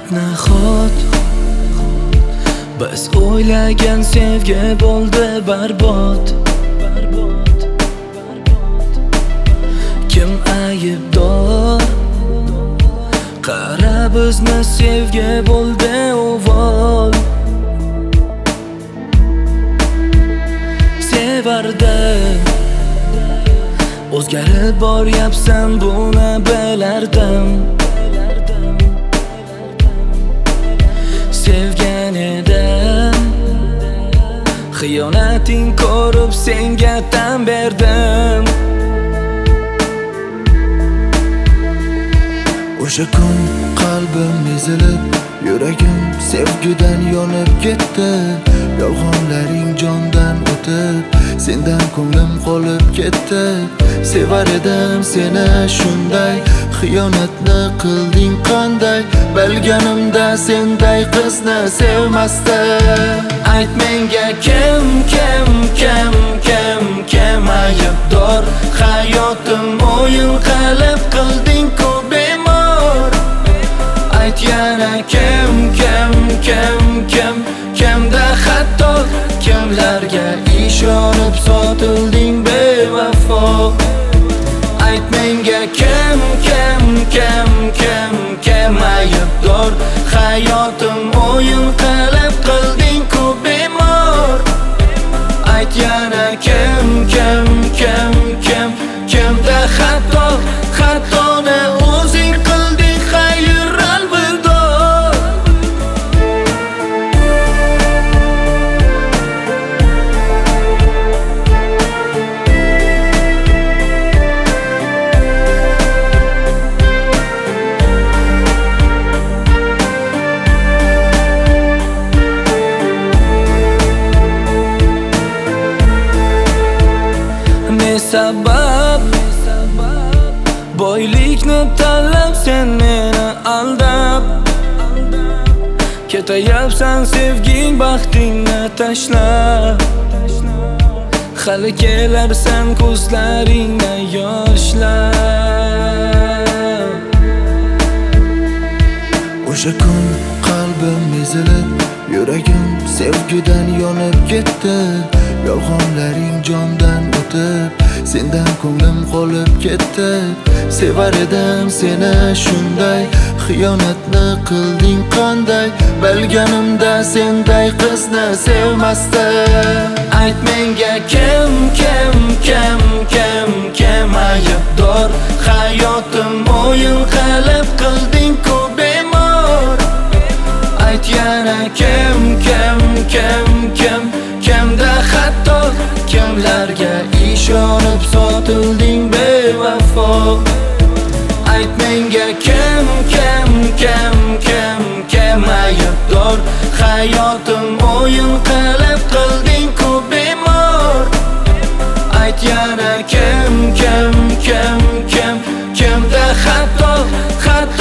nahot biz o'ylagan sevgi bo'ldi barbod. Kim aybdor? Qara bizni sevgi bo'ldi uvol. Sevardim, o'zgarib boryapsan buni bilardim. Sevgan edim, xiyonating ko'rib senga tan berdim. O'sha kun qalbim ezilib, yuragim sevgidan yonib ketdi. Yolg'onlaring jondan o'tib, sendan ko'nglim qolib ketdi. Sevar edim seni shunday, xiyonatni qilding qanday? Bilganimda senday qizni sevmasdim. Ayt menga kim aybdor? Hayotim o'yin qilib qilding-ku bemor. Ayt yana kimda xato? Kimlarga ishonib sotilding bevafo? Ayt menga kim aybdor? Hayotim o'yin qilib qilding-ku bemor. Ayt yana kimda xato? Xatoni o'zing qilding, xayr alvido. Sabab boylikni tanlab sen meni aldab, ketayapsan sevging baxtingni tashlab. Hali kelarsan ko'zlaringni yoshlab. O'sha kun qalbim ezilib, yuragim sevgidan yonib ketdi. Yolg'onlaring jondan o'tib, sendan ko'nglim qolib ketdi. Sevar edim seni shunday, xiyonatni qilding qanday? Bilganimda senday qizni sevmasdim. Ayt menga kim aybdor? Hayotim o'yin qilib qilding-ku bemor. Ayt yana kimda xato? Kimlarga ishonib sotilding bevafo? Ayt menga kim aybdor? Hayotim o'yin qilib qilding-ku bemor. Ayt yana kimda xato?